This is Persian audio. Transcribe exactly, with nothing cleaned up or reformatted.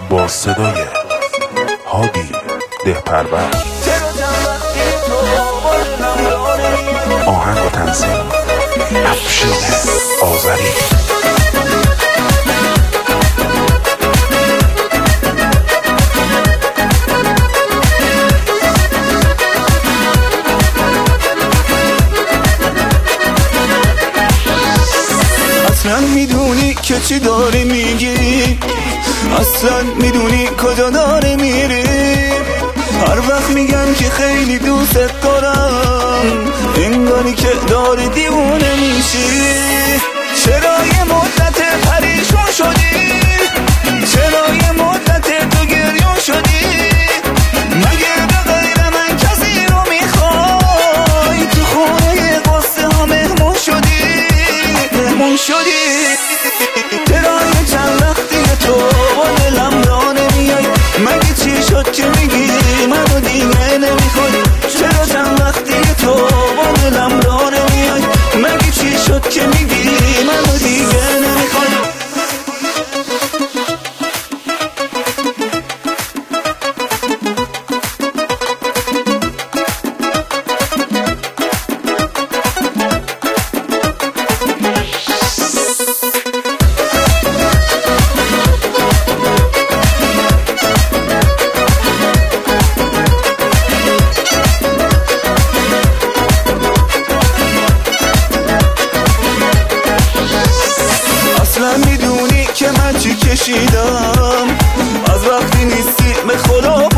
با صدای هادی دهپرور، آهنگ و تنظیم افشین آذری. اصلا میدونی که چی داری میگی، اصلا میدونی کجا داری میری. هر وقت میگم که خیلی دوست دارم، انگاری که داری دیوونه میشی. چرا یه مدت پریشون شدی، چرا یه مدت تو گریون شدی. مگه به غیر من کسی رو میخوای، تو خونه قصه ها مهمون شدی، مهمون شدی. چرا یه چند وقتی تو با دلم را نمیای، مگه چی شد که میگی منو دیگه نمیخوای. چرا چند وقتی تو با دلم را نمیای، مگه چی شد که میگی منو دیگه نمیخوای. میدونی که من چی کشیدم، از وقتی نیستی به خدا